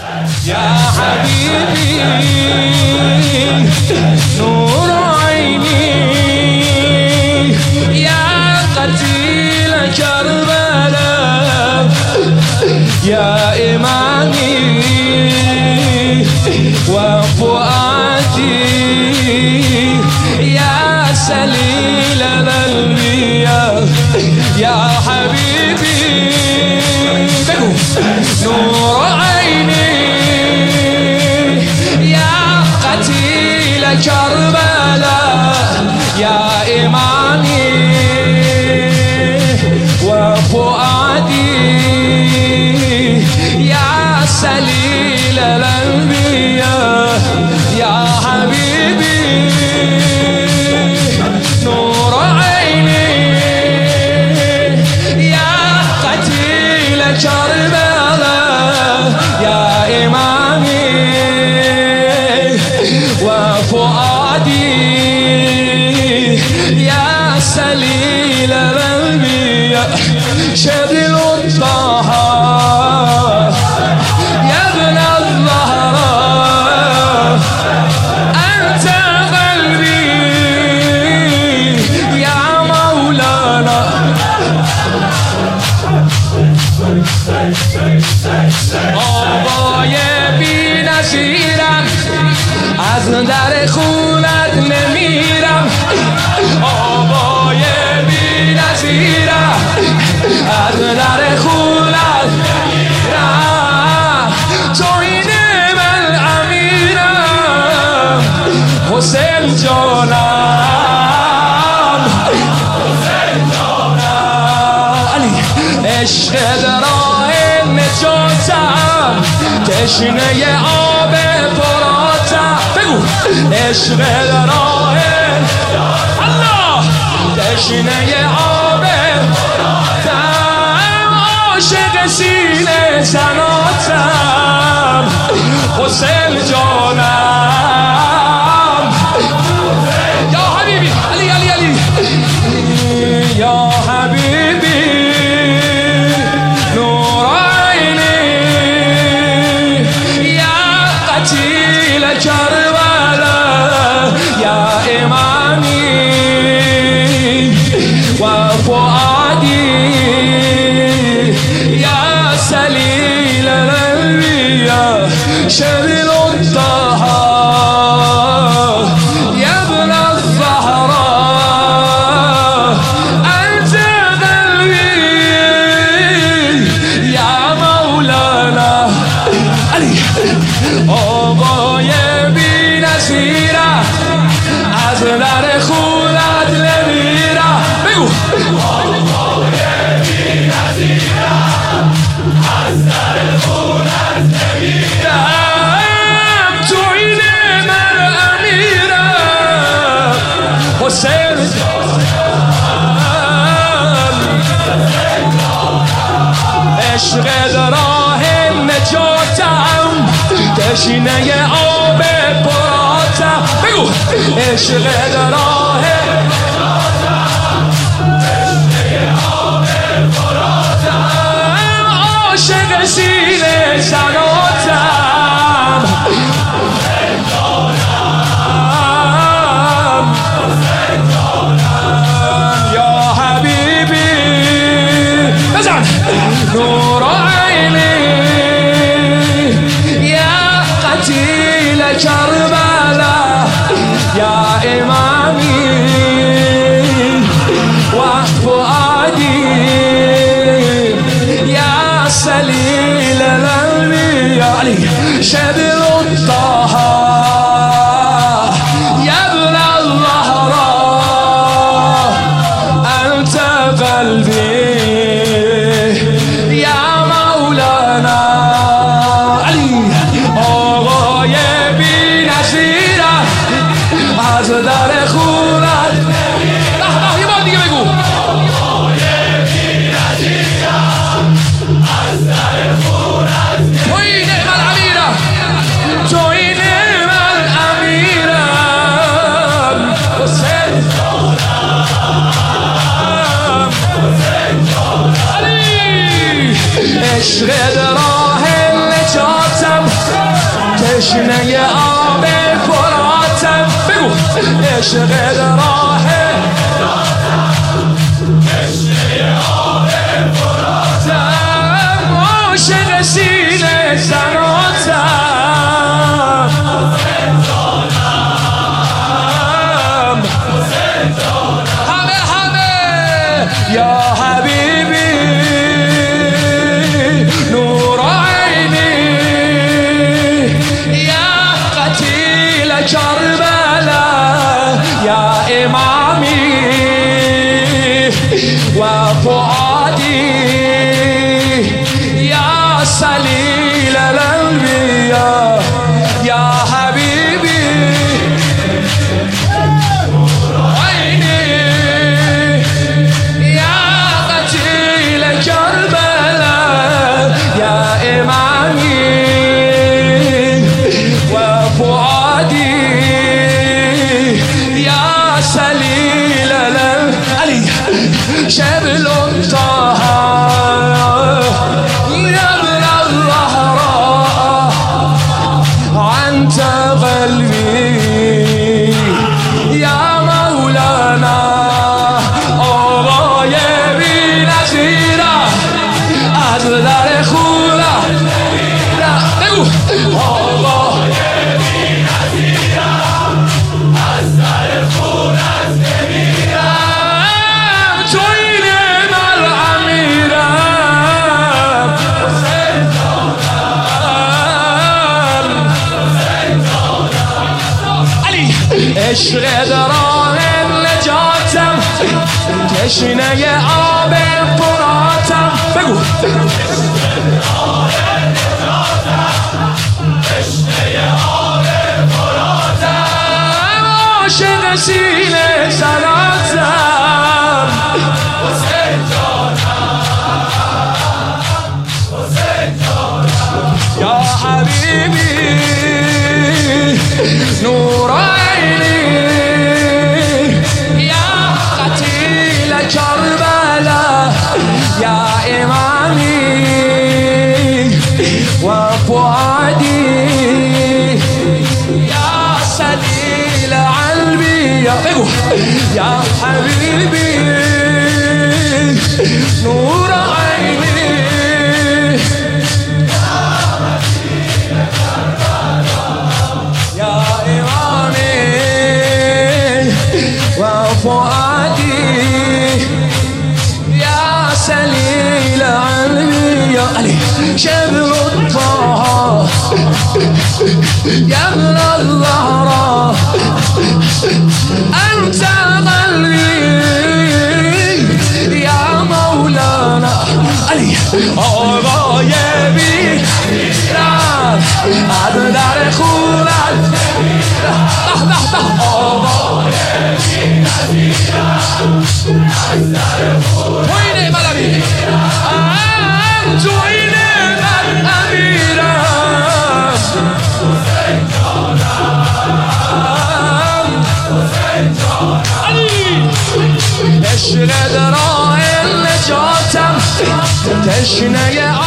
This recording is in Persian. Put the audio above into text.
يا حبيبي نور عيني يا قتيل كربلاء يا إمامي وفؤادي يا سليل الأنبياء يا حبيبي نور عيني يا قتيل كربلاء يا إمامي وفؤادي يا سليل الأنبياء يا حبيبي نور عيني يا قتيل كربلاء يا إمامي وفؤادي يا سليل الأنبياء شبل طه يا ابن الزهراء أنت قلبي يا مولانا آبای بی نظیرم از در خونت نمیرم آبای بی نظیرم از در خونت نمیرم تو این من امیرم حسین جانم علی عشق راه نجاتم تشنه آب فراتم بگو عشق راه الله تشنه آب فراتم عاشق سینه زناتم حسین جانم یا حبیبی علی علی علی یا حبیبی نور عینی یا قتیل کربلا یا امامی و فؤادی یا سلیل الانبیاء شبیل الطه یا ابن الزهراء انت قلبی یا مولانا علی آقای بی نظیره از در خونت نمیره بگو آقای بی نظیره از در خونت نمیرم تو این من امیرم حسین عشق راه نجاتم تشنه آب فراتم بگو عشق راه عاشق سینه زناتم یا حبیبی بزن نور عینی یا قتیل کربلا یا امامی و فؤادی سليل الأنبياء علي شبل الطه يا ابن الزهراء أنت قلبي يا مولانا علي آقای بی نظیره از در خونت یه بار دیگه بگو عشق راه نجاتم تشنه آب فراتم بگو عشق راه تشنه آب فراتم عاشق سینه زناتم همه یا حبیبی نور عینی یا قتیل کربلا یا امامی و فؤادی یا سلیل الانبیاء یا حبیبی نور عینی یا قتیل کربلا یا امامی و فؤادی یا سلیل علی شبل طه يا ابن الزهراء أنت قلبي يا مولانا آقای بی‌نظیره از در خونه بگو آقای بی‌نظیره از در خونه نمیرم تو این من امیرم حسین جانم علی عشق دران نجاتم تشنه آب فراتم بگو عاشق سینه زناتم حسین جانم یا حبیبی نور عینی یا قتیل کربلا یا امامی و فؤادی یا سلیل الانبیاء بگو یا حبیبی نور عینی یا امامی و فؤادی یا سلیل الانبیاء علی شبل طه يا ابن الزهراء أنت قلبي يا مولانا علي آقای بی‌نظیره از در خونت آقای بی‌نظیره از در خونت توینه من امیرم توینه من امیرم حسین جانم علی عشق درای نجاتم تشنه